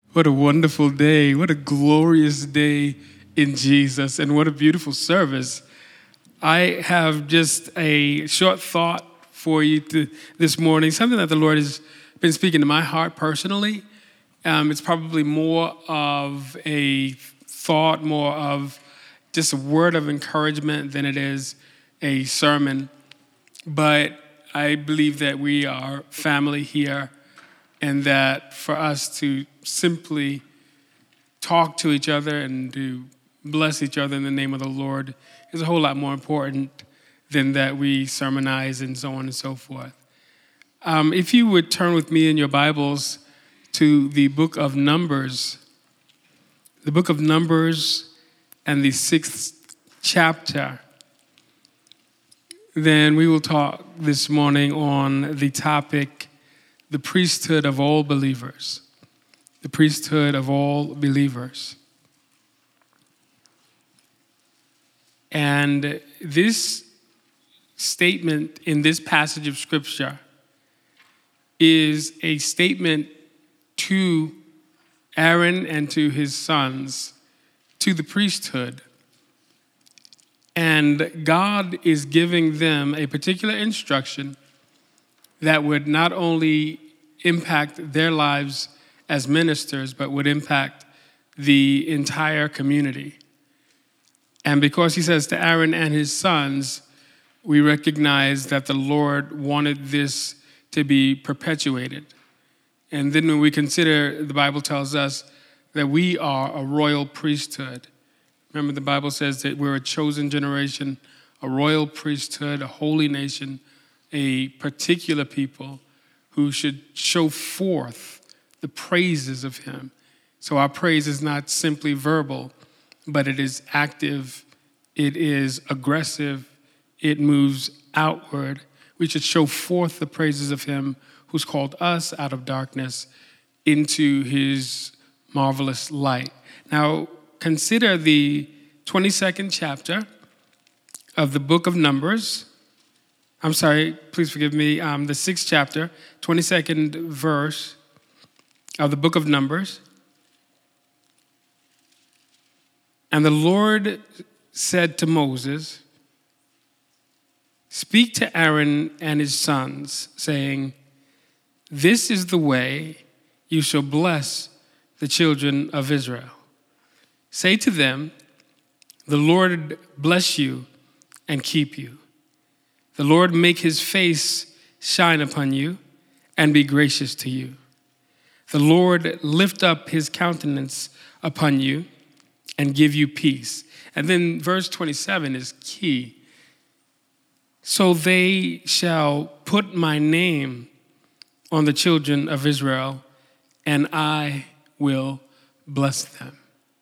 What a wonderful day. What a glorious day in Jesus. And what a beautiful service. I have just a short thought for you this morning, something that the Lord has been speaking to my heart personally. It's probably more of a thought, more of just a word of encouragement than it is a sermon. But I believe that we are family here, and that for us to simply talk to each other and to bless each other in the name of the Lord is a whole lot more important than that we sermonize and so on and so forth. If you would turn with me in your Bibles to the book of Numbers and the 6th chapter, then we will talk this morning on the topic, the priesthood of all believers. The priesthood of all believers. And this statement in this passage of Scripture is a statement to Aaron and to his sons, to the priesthood. And God is giving them a particular instruction that would not only impact their lives as ministers, but would impact the entire community. And because he says to Aaron and his sons, we recognize that the Lord wanted this to be perpetuated. And then when we consider, the Bible tells us that we are a royal priesthood. Remember, the Bible says that we're a chosen generation, a royal priesthood, a holy nation, a particular people who should show forth the praises of him. So our praise is not simply verbal, but it is active, it is aggressive, it moves outward. We should show forth the praises of him who's called us out of darkness into his marvelous light. Now, consider the 22nd chapter of the book of Numbers. I'm sorry, please forgive me, the 6th chapter, 22nd verse of the book of Numbers. And the Lord said to Moses, "Speak to Aaron and his sons, saying, this is the way you shall bless the children of Israel. Say to them, the Lord bless you and keep you. The Lord make his face shine upon you and be gracious to you. The Lord lift up his countenance upon you and give you peace." And then verse 27 is key. "So they shall put my name on the children of Israel, and I will bless them."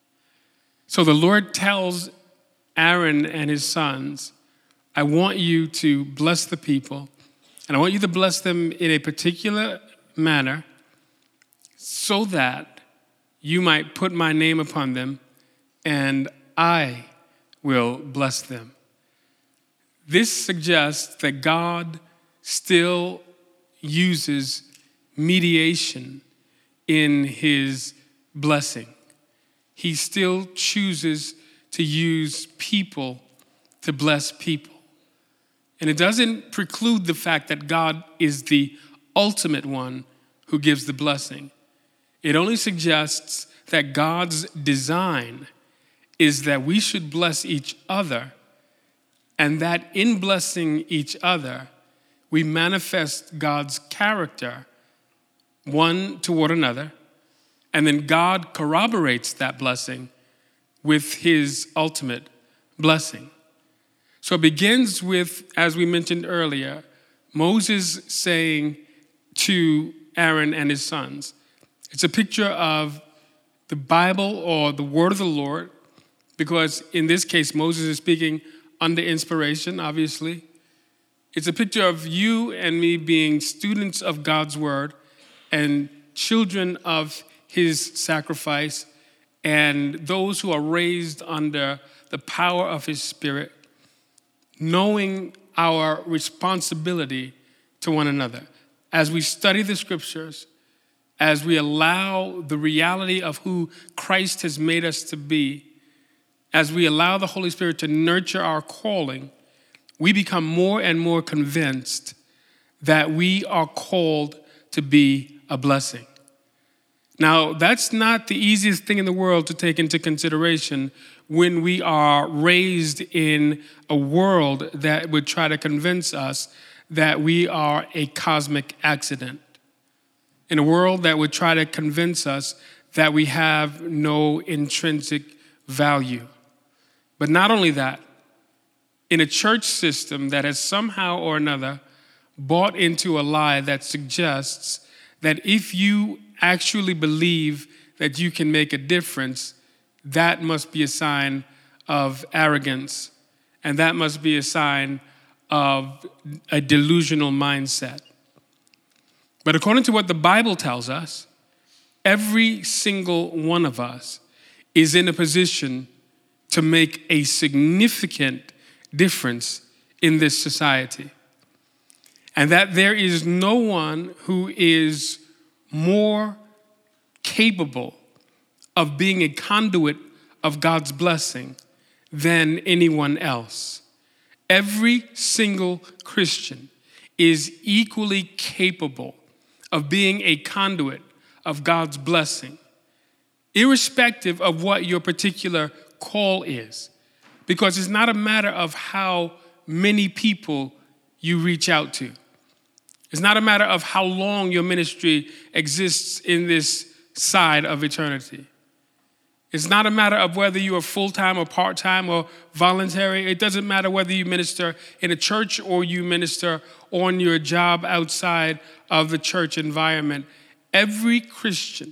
So the Lord tells Aaron and his sons, I want you to bless the people, and I want you to bless them in a particular manner so that you might put my name upon them, and I will bless them. This suggests that God still uses mediation in his blessing. He still chooses to use people to bless people. And it doesn't preclude the fact that God is the ultimate one who gives the blessing. It only suggests that God's design is that we should bless each other, and that in blessing each other, we manifest God's character one toward another, and then God corroborates that blessing with his ultimate blessing. So it begins with, as we mentioned earlier, Moses saying to Aaron and his sons. It's a picture of the Bible or the word of the Lord, because in this case, Moses is speaking under inspiration, obviously. It's a picture of you and me being students of God's word and children of his sacrifice, and those who are raised under the power of his Spirit, knowing our responsibility to one another. As we study the scriptures, as we allow the reality of who Christ has made us to be, as we allow the Holy Spirit to nurture our calling, we become more and more convinced that we are called to be a blessing. Now, that's not the easiest thing in the world to take into consideration when we are raised in a world that would try to convince us that we are a cosmic accident. In a world that would try to convince us that we have no intrinsic value. But not only that, in a church system that has somehow or another bought into a lie that suggests that if you actually believe that you can make a difference, that must be a sign of arrogance, and that must be a sign of a delusional mindset. But according to what the Bible tells us, every single one of us is in a position to make a significant difference in this society. And that there is no one who is more capable of being a conduit of God's blessing than anyone else. Every single Christian is equally capable of being a conduit of God's blessing, irrespective of what your particular call is. Because it's not a matter of how many people you reach out to. It's not a matter of how long your ministry exists in this side of eternity. It's not a matter of whether you are full-time or part-time or voluntary. It doesn't matter whether you minister in a church or you minister on your job outside of the church environment. Every Christian,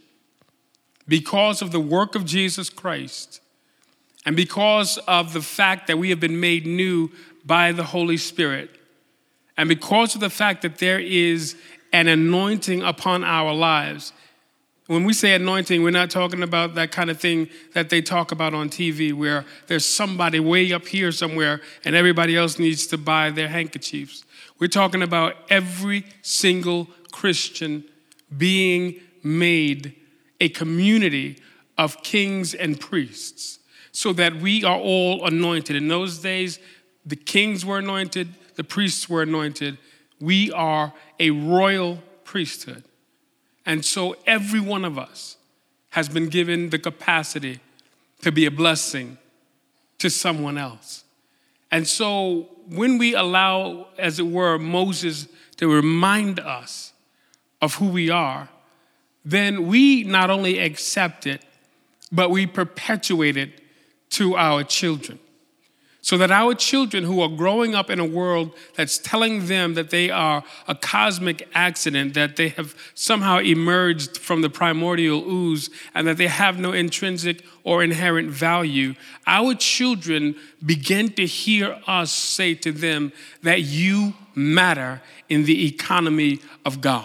because of the work of Jesus Christ and because of the fact that we have been made new by the Holy Spirit, and because of the fact that there is an anointing upon our lives. When we say anointing, we're not talking about that kind of thing that they talk about on TV where there's somebody way up here somewhere and everybody else needs to buy their handkerchiefs. We're talking about every single Christian being made a community of kings and priests so that we are all anointed. In those days, the kings were anointed, the priests were anointed. We are a royal priesthood. And so every one of us has been given the capacity to be a blessing to someone else. And so when we allow, as it were, Moses to remind us of who we are, then we not only accept it, but we perpetuate it to our children. So that our children who are growing up in a world that's telling them that they are a cosmic accident, that they have somehow emerged from the primordial ooze, and that they have no intrinsic or inherent value, our children begin to hear us say to them that you matter in the economy of God,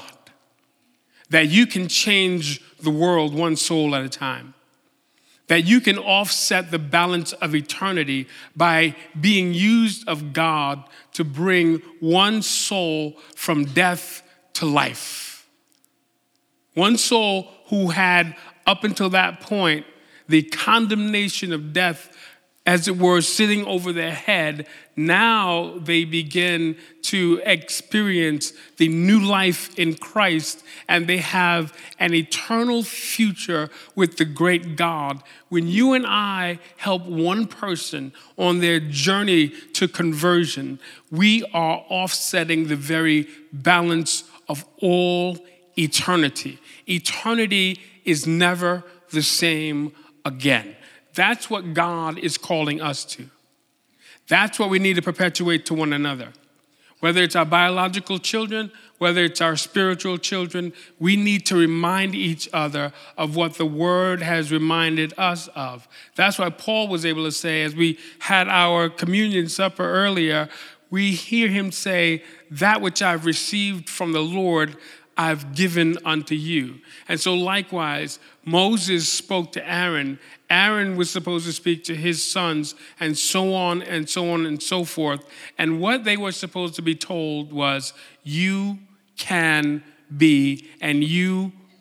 that you can change the world one soul at a time, that you can offset the balance of eternity by being used of God to bring one soul from death to life. One soul who had, up until that point, the condemnation of death, as it were, sitting over their head. Now they begin to experience the new life in Christ, and they have an eternal future with the great God. When you and I help one person on their journey to conversion, we are offsetting the very balance of all eternity. Eternity is never the same again. That's what God is calling us to. That's what we need to perpetuate to one another. Whether it's our biological children, whether it's our spiritual children, we need to remind each other of what the Word has reminded us of. That's why Paul was able to say, as we had our communion supper earlier, we hear him say, that which I've received from the Lord, I've given unto you. And so likewise, Moses spoke to Aaron. Aaron was supposed to speak to his sons, and so on and so on and so forth. And what they were supposed to be told was, you can be and you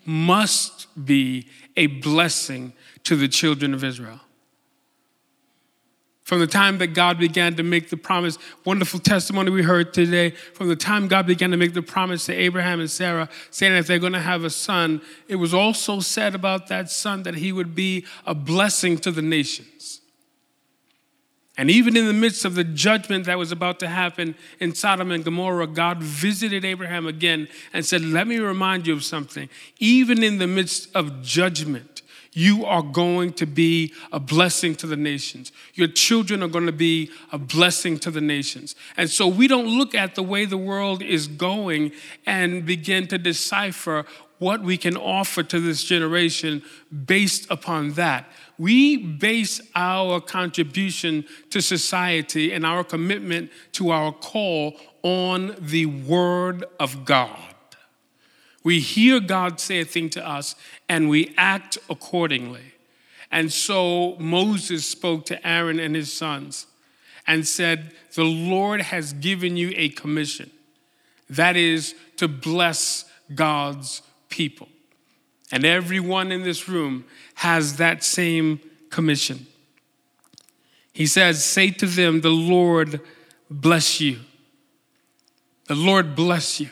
must be a blessing to the children of Israel. From the time that God began to make the promise, wonderful testimony we heard today, from the time God began to make the promise to Abraham and Sarah, saying that they're going to have a son, it was also said about that son that he would be a blessing to the nations. And even in the midst of the judgment that was about to happen in Sodom and Gomorrah, God visited Abraham again and said, let me remind you of something. Even in the midst of judgment, you are going to be a blessing to the nations. Your children are going to be a blessing to the nations. And so we don't look at the way the world is going and begin to decipher what we can offer to this generation based upon that. We base our contribution to society and our commitment to our call on the Word of God. We hear God say a thing to us and we act accordingly. And so Moses spoke to Aaron and his sons and said, the Lord has given you a commission. That is to bless God's people. And everyone in this room has that same commission. He says, say to them, the Lord bless you. The Lord bless you.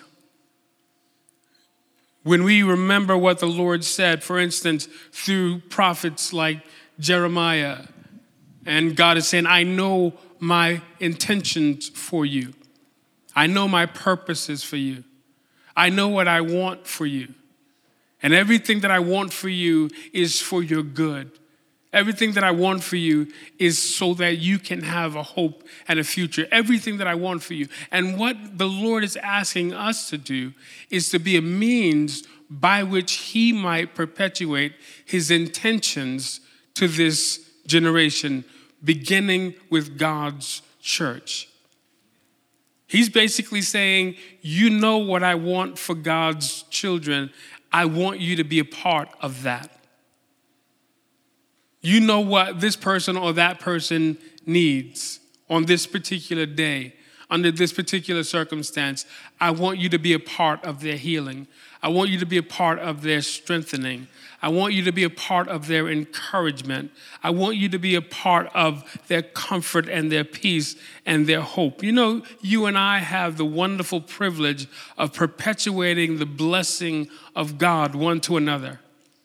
When we remember what the Lord said, for instance, through prophets like Jeremiah, and God is saying, I know my intentions for you. I know my purposes for you. I know what I want for you. And everything that I want for you is for your good. Everything that I want for you is so that you can have a hope and a future. Everything that I want for you. And what the Lord is asking us to do is to be a means by which he might perpetuate his intentions to this generation, beginning with God's church. He's basically saying, you know what I want for God's children. I want you to be a part of that. You know what this person or that person needs on this particular day, under this particular circumstance. I want you to be a part of their healing. I want you to be a part of their strengthening. I want you to be a part of their encouragement. I want you to be a part of their comfort and their peace and their hope. You know, you and I have the wonderful privilege of perpetuating the blessing of God one to another.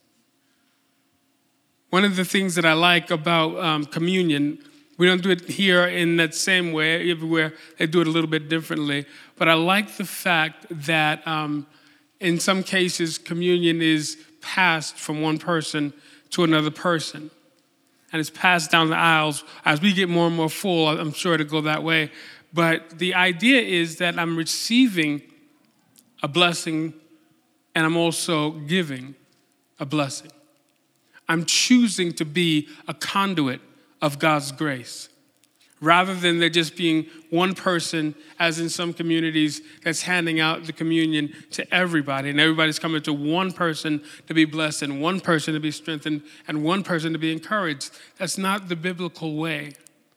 One of the things that I like about communion, we don't do it here in that same way. Everywhere they do it a little bit differently. But I like the fact that in some cases, communion is passed from one person to another person. And it's passed down the aisles. As we get more and more full, I'm sure it'll go that way. But the idea is that I'm receiving a blessing and I'm also giving a blessing. I'm choosing to be a conduit of God's grace, rather than there just being one person, as in some communities, that's handing out the communion to everybody, and everybody's coming to one person to be blessed, and one person to be strengthened, and one person to be encouraged. That's not the biblical way.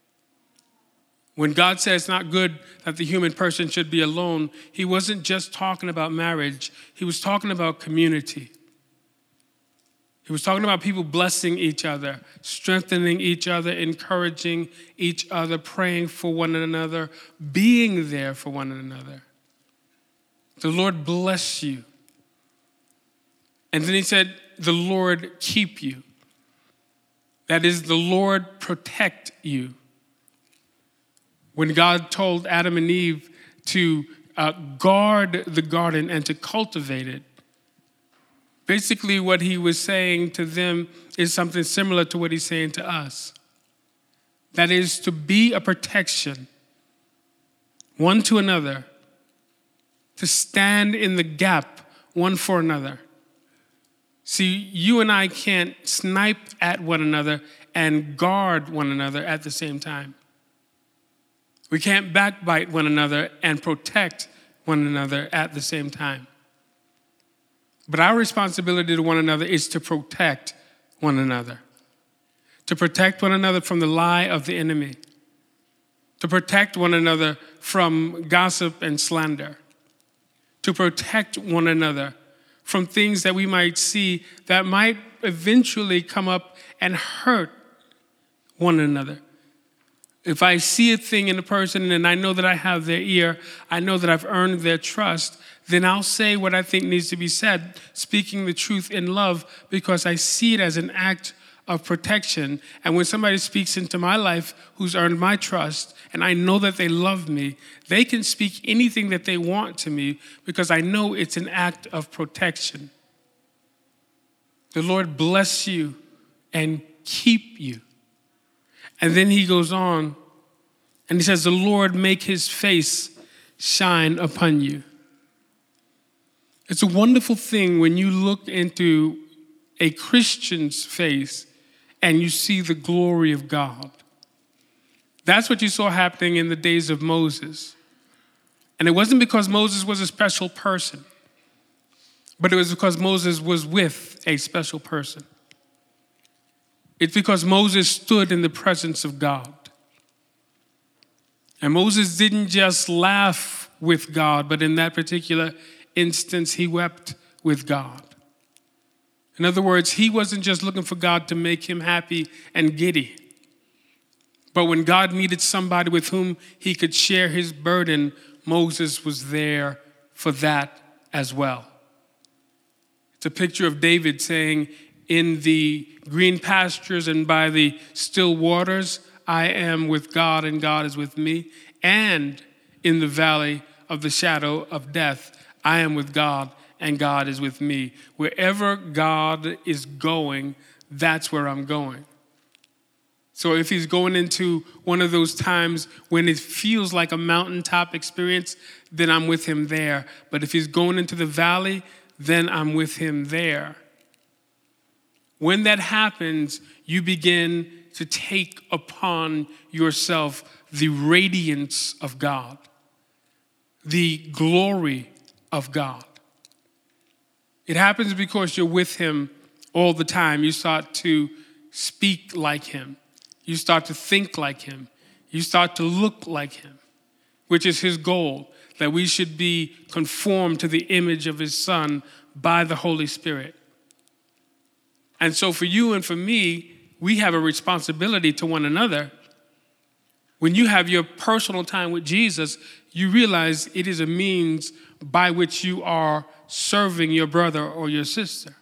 When God says it's not good that the human person should be alone, he wasn't just talking about marriage. He was talking about community. He was talking about people blessing each other, strengthening each other, encouraging each other, praying for one another, being there for one another. The Lord bless you. And then he said, the Lord keep you. That is, the Lord protect you. When God told Adam and Eve to guard the garden and to cultivate it, basically, what he was saying to them is something similar to what he's saying to us. That is, to be a protection, one to another, to stand in the gap, one for another. See, you and I can't snipe at one another and guard one another at the same time. We can't backbite one another and protect one another at the same time. But our responsibility to one another is to protect one another. To protect one another from the lie of the enemy. To protect one another from gossip and slander. To protect one another from things that we might see that might eventually come up and hurt one another. If I see a thing in a person and I know that I have their ear, I know that I've earned their trust, then I'll say what I think needs to be said, speaking the truth in love, because I see it as an act of protection. And when somebody speaks into my life who's earned my trust, and I know that they love me, they can speak anything that they want to me because I know it's an act of protection. The Lord bless you and keep you. And then he goes on and he says, the Lord make his face shine upon you. It's a wonderful thing when you look into a Christian's face and you see the glory of God. That's what you saw happening in the days of Moses. And it wasn't because Moses was a special person, but it was because Moses was with a special person. It's because Moses stood in the presence of God. And Moses didn't just laugh with God, but in that particular instance, he wept with God. In other words, he wasn't just looking for God to make him happy and giddy. But when God needed somebody with whom he could share his burden, Moses was there for that as well. It's a picture of David saying, in the green pastures and by the still waters, I am with God and God is with me. And in the valley of the shadow of death, I am with God and God is with me. Wherever God is going, that's where I'm going. So if he's going into one of those times when it feels like a mountaintop experience, then I'm with him there. But if he's going into the valley, then I'm with him there. When that happens, you begin to take upon yourself the radiance of God, the glory of God. It happens because you're with him all the time. You start to speak like him. You start to think like him. You start to look like him, which is his goal, that we should be conformed to the image of his Son by the Holy Spirit. And so for you and for me, we have a responsibility to one another. When you have your personal time with Jesus, you realize it is a means by which you are serving your brother or your sister.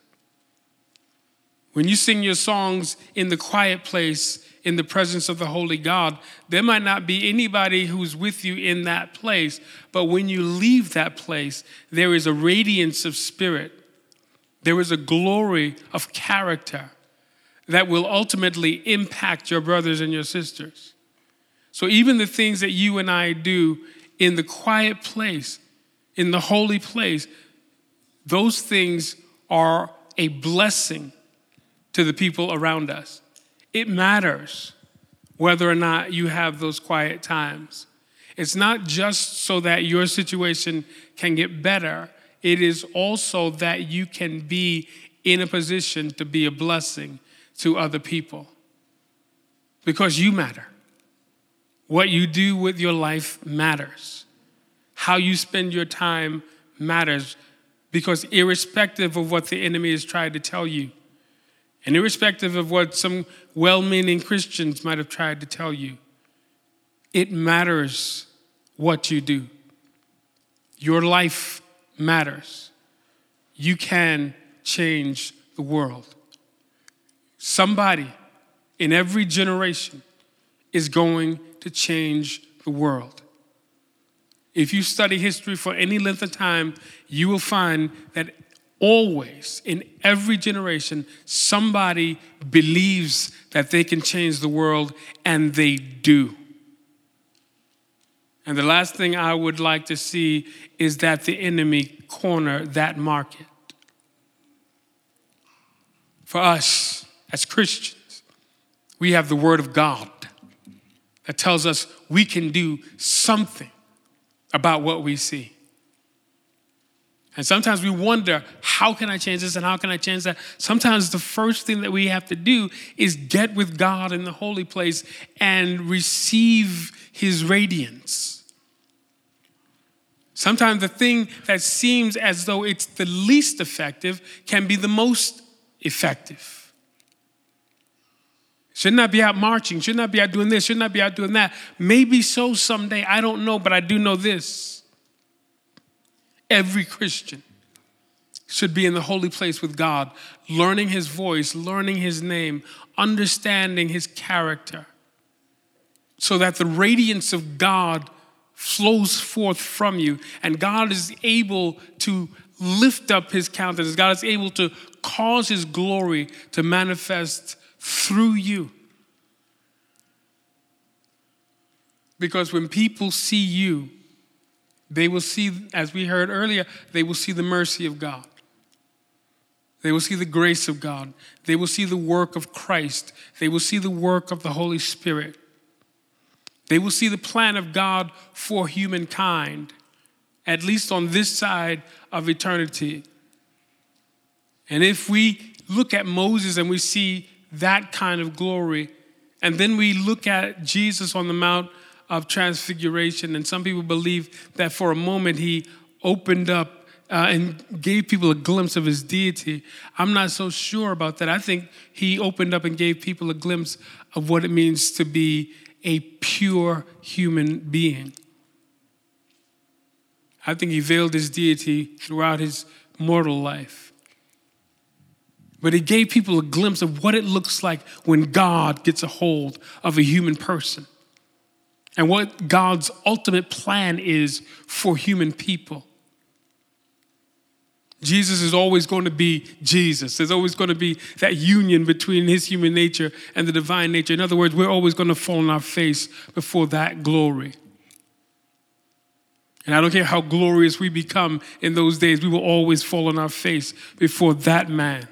When you sing your songs in the quiet place, in the presence of the Holy God, there might not be anybody who's with you in that place, but when you leave that place, there is a radiance of spirit. There is a glory of character that will ultimately impact your brothers and your sisters. So even the things that you and I do in the quiet place, in the holy place, those things are a blessing to the people around us. It matters whether or not you have those quiet times. It's not just so that your situation can get better. It is also that you can be in a position to be a blessing to other people. Because you matter. What you do with your life matters. How you spend your time matters. Because irrespective of what the enemy has tried to tell you, and irrespective of what some well-meaning Christians might have tried to tell you, it matters what you do. Your life matters. You can change the world. Somebody in every generation is going to change the world. If you study history for any length of time, you will find that always, in every generation, somebody believes that they can change the world, and they do. And the last thing I would like to see is that the enemy corner that market. For us, as Christians, we have the Word of God that tells us we can do something about what we see. And sometimes we wonder, how can I change this and how can I change that? Sometimes the first thing that we have to do is get with God in the holy place and receive his radiance. Sometimes the thing that seems as though it's the least effective can be the most effective. Should not be out marching, should not be out doing this, should not be out doing that. Maybe so someday, I don't know, but I do know this. Every Christian should be in the holy place with God, learning his voice, learning his name, understanding his character, so that the radiance of God flows forth from you, and God is able to lift up his countenance. God is able to cause his glory to manifest through you. Because when people see you, they will see, as we heard earlier, they will see the mercy of God. They will see the grace of God. They will see the work of Christ. They will see the work of the Holy Spirit. They will see the plan of God for humankind, at least on this side of eternity. And if we look at Moses and we see that kind of glory, and then we look at Jesus on the Mount of Transfiguration, and some people believe that for a moment he opened up and gave people a glimpse of his deity. I'm not so sure about that. I think he opened up and gave people a glimpse of what it means to be a pure human being. I think he veiled his deity throughout his mortal life. But he gave people a glimpse of what it looks like when God gets a hold of a human person and what God's ultimate plan is for human people. Jesus is always going to be Jesus. There's always going to be that union between his human nature and the divine nature. In other words, we're always going to fall on our face before that glory. And I don't care how glorious we become in those days, we will always fall on our face before that man.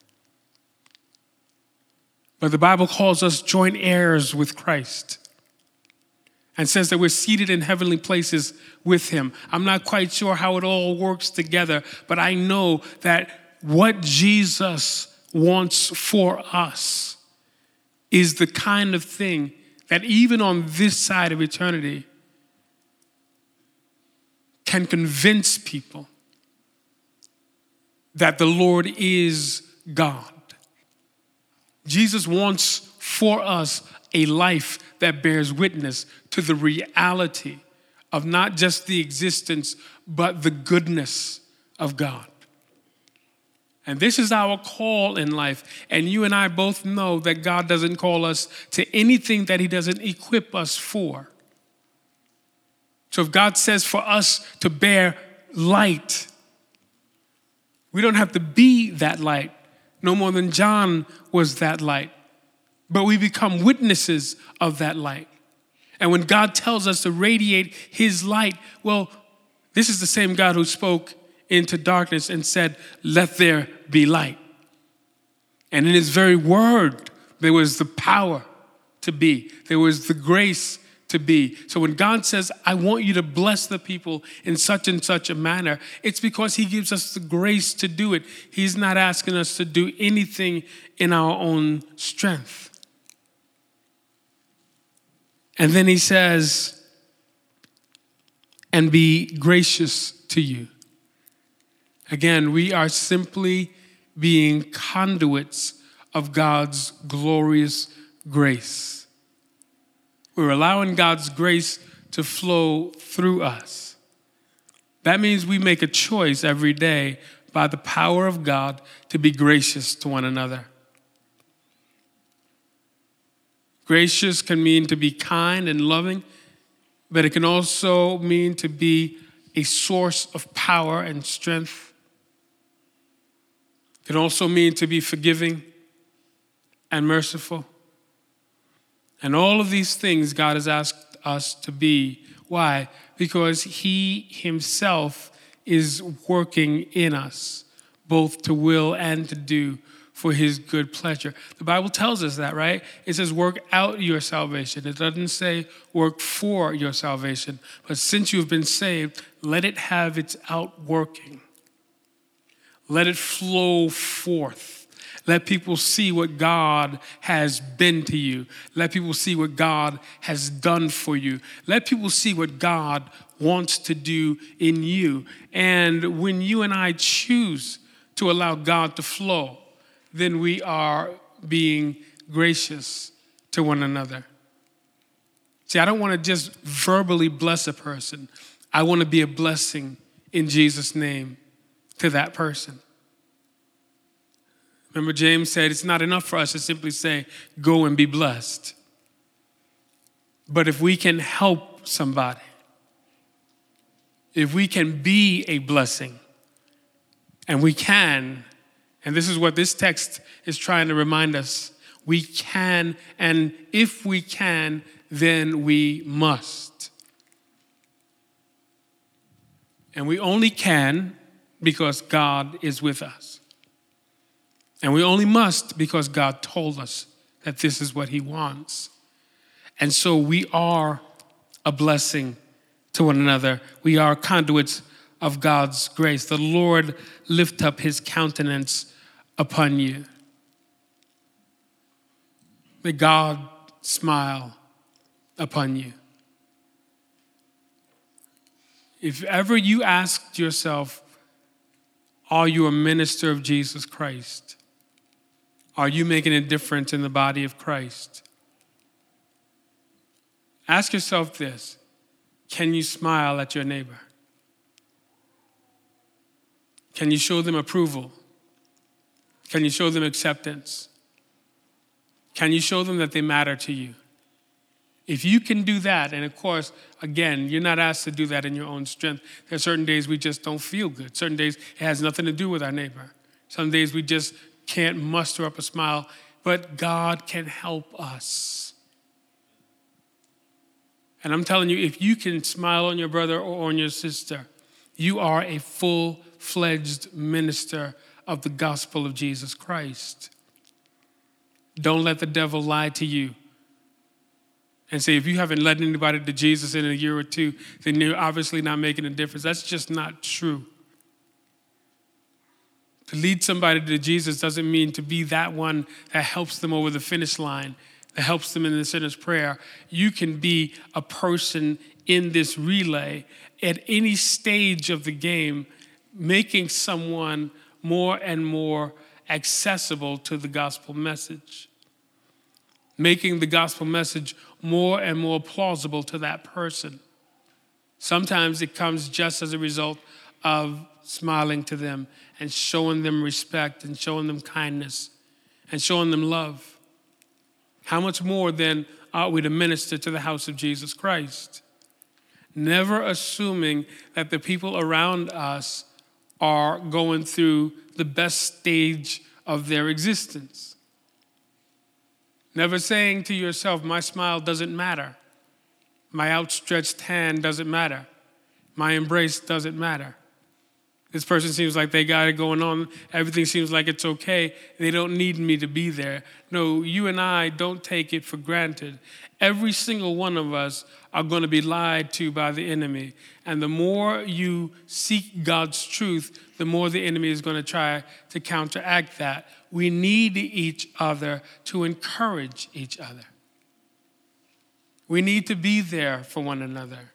But the Bible calls us joint heirs with Christ and says that we're seated in heavenly places with him. I'm not quite sure how it all works together, but I know that what Jesus wants for us is the kind of thing that even on this side of eternity can convince people that the Lord is God. Jesus wants for us a life that bears witness to the reality of not just the existence, but the goodness of God. And this is our call in life. And you and I both know that God doesn't call us to anything that he doesn't equip us for. So if God says for us to bear light, we don't have to be that light, no more than John was that light. But we become witnesses of that light. And when God tells us to radiate his light, well, this is the same God who spoke into darkness and said, "Let there be light." And in his very word, there was the power to be. There was the grace to be. So when God says, "I want you to bless the people in such and such a manner," it's because he gives us the grace to do it. He's not asking us to do anything in our own strength. And then he says, "And be gracious to you." Again, we are simply being conduits of God's glorious grace. We're allowing God's grace to flow through us. That means we make a choice every day by the power of God to be gracious to one another. Gracious can mean to be kind and loving, but it can also mean to be a source of power and strength. It can also mean to be forgiving and merciful. And all of these things God has asked us to be. Why? Because he himself is working in us, both to will and to do for his good pleasure. The Bible tells us that, right? It says work out your salvation. It doesn't say work for your salvation. But since you've been saved, let it have its outworking. Let it flow forth. Let people see what God has been to you. Let people see what God has done for you. Let people see what God wants to do in you. And when you and I choose to allow God to flow, then we are being gracious to one another. See, I don't want to just verbally bless a person. I want to be a blessing in Jesus' name to that person. Remember, James said it's not enough for us to simply say, go and be blessed. But if we can help somebody, if we can be a blessing, and we can, and this is what this text is trying to remind us, we can, and if we can, then we must. And we only can because God is with us. And we only must because God told us that this is what he wants. And so we are a blessing to one another. We are conduits of God's grace. The Lord lift up his countenance upon you. May God smile upon you. If ever you asked yourself, are you a minister of Jesus Christ? Are you making a difference in the body of Christ? Ask yourself this: can you smile at your neighbor? Can you show them approval? Can you show them acceptance? Can you show them that they matter to you? If you can do that, and of course, again, you're not asked to do that in your own strength. There are certain days we just don't feel good. Certain days it has nothing to do with our neighbor. Some days we just can't muster up a smile, but God can help us. And I'm telling you, if you can smile on your brother or on your sister, you are a full-fledged minister of the gospel of Jesus Christ. Don't let the devil lie to you and say, if you haven't led anybody to Jesus in a year or two, then you're obviously not making a difference. That's just not true. To lead somebody to Jesus doesn't mean to be that one that helps them over the finish line, that helps them in the sinner's prayer. You can be a person in this relay at any stage of the game, making someone more and more accessible to the gospel message, making the gospel message more and more plausible to that person. Sometimes it comes just as a result of smiling to them and showing them respect and showing them kindness and showing them love. How much more then ought we to minister to the house of Jesus Christ? Never assuming that the people around us are going through the best stage of their existence. Never saying to yourself, my smile doesn't matter. My outstretched hand doesn't matter. My embrace doesn't matter. This person seems like they got it going on. Everything seems like it's okay. They don't need me to be there. No, you and I don't take it for granted. Every single one of us are going to be lied to by the enemy. And the more you seek God's truth, the more the enemy is going to try to counteract that. We need each other to encourage each other. We need to be there for one another.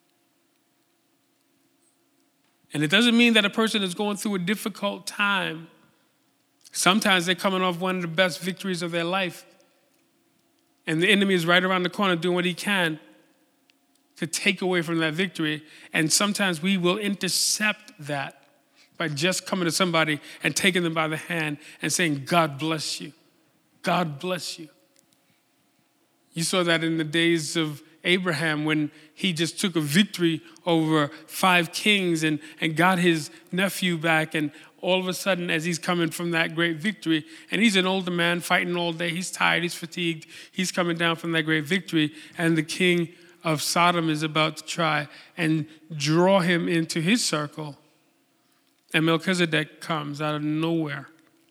And it doesn't mean that a person is going through a difficult time. Sometimes they're coming off one of the best victories of their life. And the enemy is right around the corner doing what he can to take away from that victory. And sometimes we will intercept that by just coming to somebody and taking them by the hand and saying, God bless you. God bless you. You saw that in the days of Abraham when he just took a victory over 5 kings and got his nephew back. And all of a sudden, as he's coming from that great victory, and he's an older man fighting all day, he's tired, he's fatigued, he's coming down from that great victory, and the king of Sodom is about to try and draw him into his circle. And Melchizedek comes out of nowhere,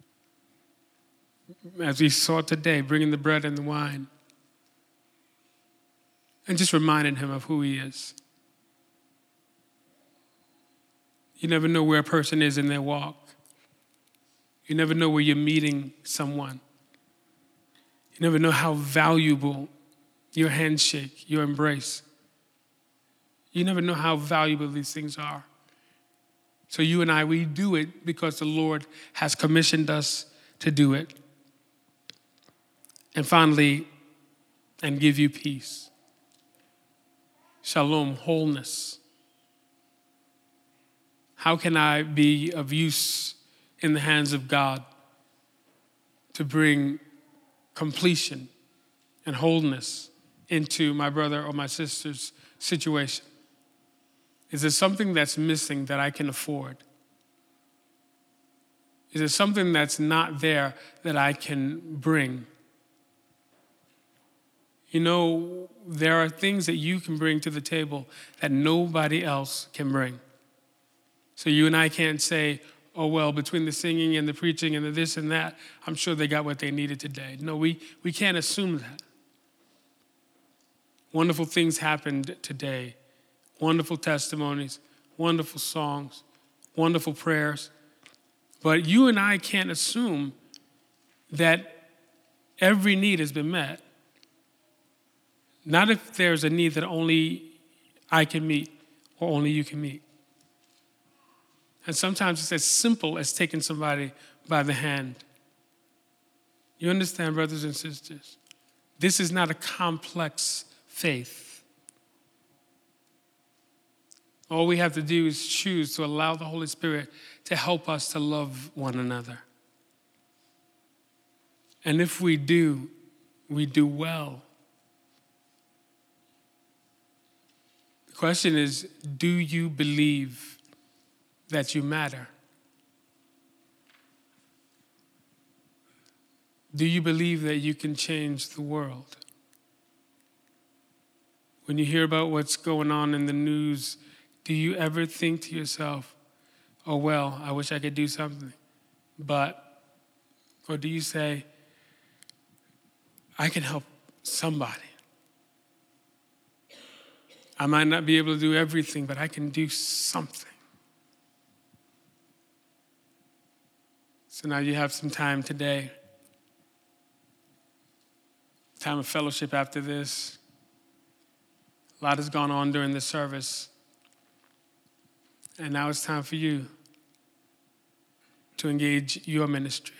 as we saw today, bringing the bread and the wine, and just reminding him of who he is. You never know where a person is in their walk. You never know where you're meeting someone. You never know how valuable your handshake, your embrace. You never know how valuable these things are. So you and I, we do it because the Lord has commissioned us to do it. And finally, and give you peace. Shalom, wholeness. How can I be of use in the hands of God to bring completion and wholeness into my brother or my sister's situation? Is there something that's missing that I can afford? Is there something that's not there that I can bring? You know, there are things that you can bring to the table that nobody else can bring. So you and I can't say, oh, well, between the singing and the preaching and the this and that, I'm sure they got what they needed today. No, we can't assume that. Wonderful things happened today. Wonderful testimonies, wonderful songs, wonderful prayers. But you and I can't assume that every need has been met. Not if there's a need that only I can meet or only you can meet. And sometimes it's as simple as taking somebody by the hand. You understand, brothers and sisters? This is not a complex faith. All we have to do is choose to allow the Holy Spirit to help us to love one another. And if we do well. The question is, do you believe that you matter? Do you believe that you can change the world? When you hear about what's going on in the news, do you ever think to yourself, oh, well, I wish I could do something, or do you say, I can help somebody? I might not be able to do everything, but I can do something. So now you have some time today, time of fellowship after this. A lot has gone on during this service. And now it's time for you to engage your ministry.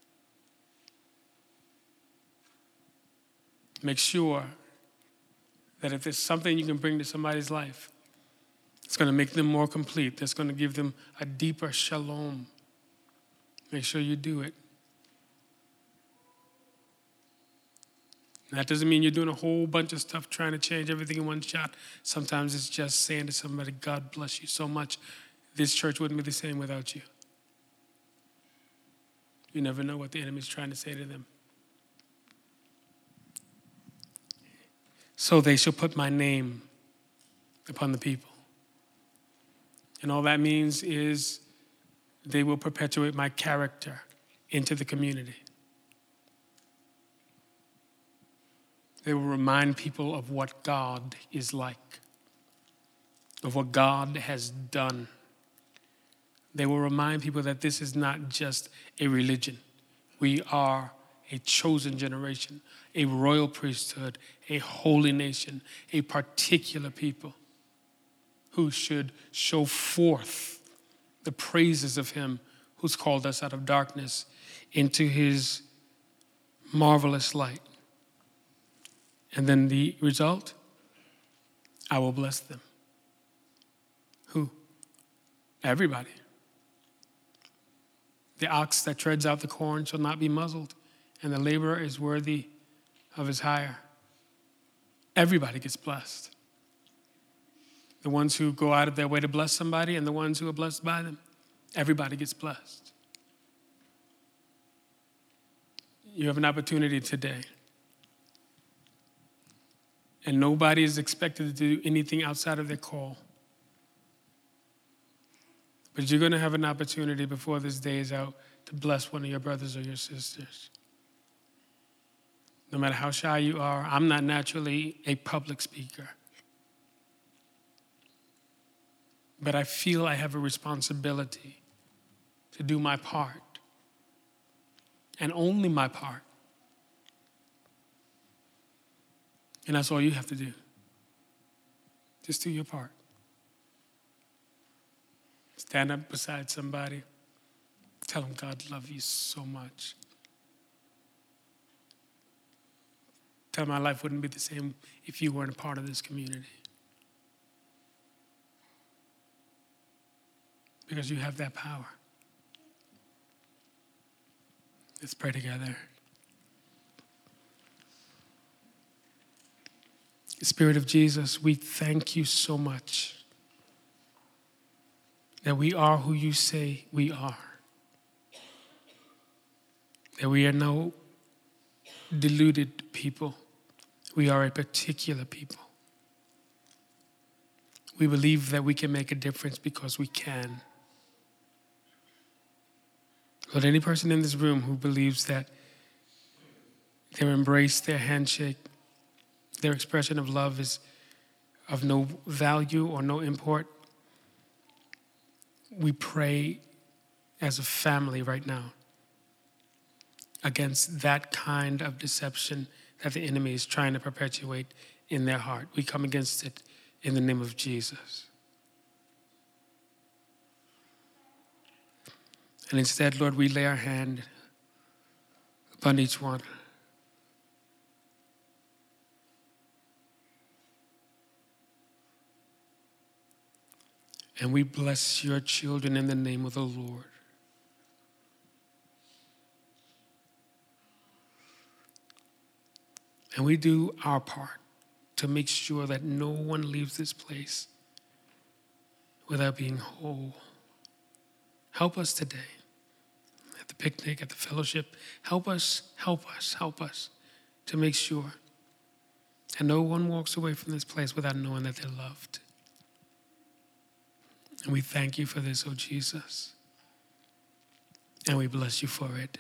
Make sure that if there's something you can bring to somebody's life, it's going to make them more complete, that's going to give them a deeper shalom, make sure you do it. And that doesn't mean you're doing a whole bunch of stuff trying to change everything in one shot. Sometimes it's just saying to somebody, God bless you so much. This church wouldn't be the same without you. You never know what the enemy's trying to say to them. So they shall put my name upon the people. And all that means is they will perpetuate my character into the community. They will remind people of what God is like, of what God has done. They will remind people that this is not just a religion. We are a chosen generation, a royal priesthood, a holy nation, a particular people who should show forth the praises of him who's called us out of darkness into his marvelous light. And then the result, I will bless them. Who? Everybody. The ox that treads out the corn shall not be muzzled, and the laborer is worthy of his hire. Everybody gets blessed. The ones who go out of their way to bless somebody and the ones who are blessed by them, everybody gets blessed. You have an opportunity today. And nobody is expected to do anything outside of their call. But you're going to have an opportunity before this day is out to bless one of your brothers or your sisters. No matter how shy you are, I'm not naturally a public speaker. But I feel I have a responsibility to do my part and only my part. And that's all you have to do. Just do your part. Stand up beside somebody. Tell them God loves you so much. Tell them my life wouldn't be the same if you weren't a part of this community. Because you have that power. Let's pray together. Spirit of Jesus, we thank you so much that we are who you say we are. That we are no deluded people. We are a particular people. We believe that we can make a difference because we can. Lord, any person in this room who believes that their embrace, their handshake, their expression of love is of no value or no import, we pray as a family right now against that kind of deception that the enemy is trying to perpetuate in their heart. We come against it in the name of Jesus. And instead, Lord, we lay our hand upon each one. And we bless your children in the name of the Lord. And we do our part to make sure that no one leaves this place without being whole. Help us today at the picnic, at the fellowship. Help us to make sure that no one walks away from this place without knowing that they're loved. And we thank you for this, oh Jesus. And we bless you for it.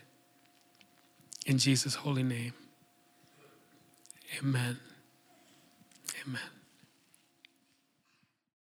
In Jesus' holy name. Amen. Amen.